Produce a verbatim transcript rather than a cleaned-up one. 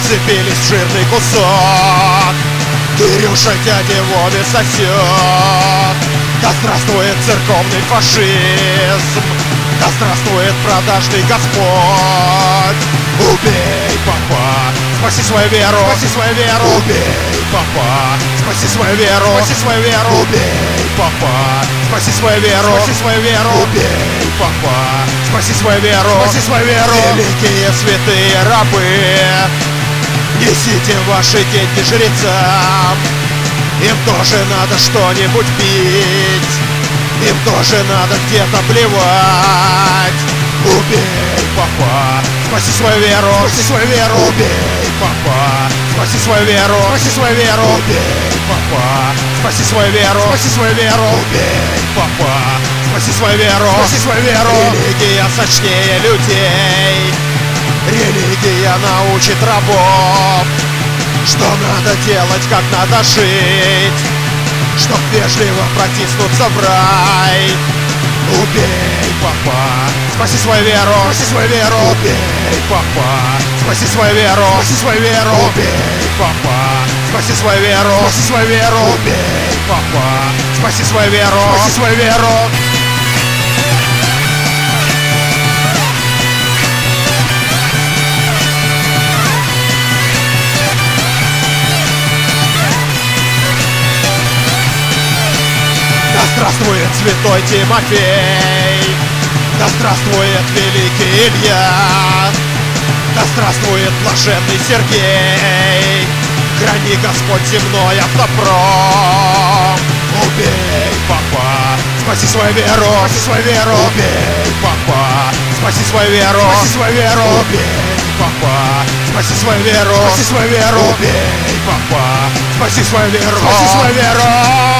вцепились в жирный кусок. Кирюша дяди Вове сосет. Да здравствует церковный фашизм, да здравствует продажный Господь. Убей, папа, спаси свою веру, спаси свою веру. Убей, папа, спаси свою веру, спаси свою веру. Убей, папа, спаси свою веру, спаси свою веру. Убей, папа, спаси свою веру, спаси свою веру. Великие святые рабы, несите ваши деньги жрецам. Им тоже надо что-нибудь пить, им тоже надо где-то плевать. Убей, папа, спаси свою веру, спаси свою веру. Убей, папа, спаси свою веру, спаси свою веру. Убей, папа, спаси свою веру, спаси свою веру. Убей, папа, спаси свою веру, спаси свою веру. Религия сочнее людей, религия научит рабов, что надо делать, как надо жить, чтоб вежливо протиснуться в рай. Убей, папа, спаси свою веру, спаси свою веру. Убей, папа, спаси свою веру, спаси свою веру. Убей, папа, спаси свою веру, спаси свою веру. Убей, папа, спаси свою веру, спаси свою веру. Да здравствует святой Тимофей, да здравствует великий Илья, да здравствует блаженный Сергей. Храни Господь земной автопром. Убей, папа, спаси свою веру, спаси свою веру. Убей, папа, спаси свою веру, спаси свою веру. Убей, папа, спаси свою веру, спаси свою веру. Убей, папа, спаси свою веру, спаси свою веру.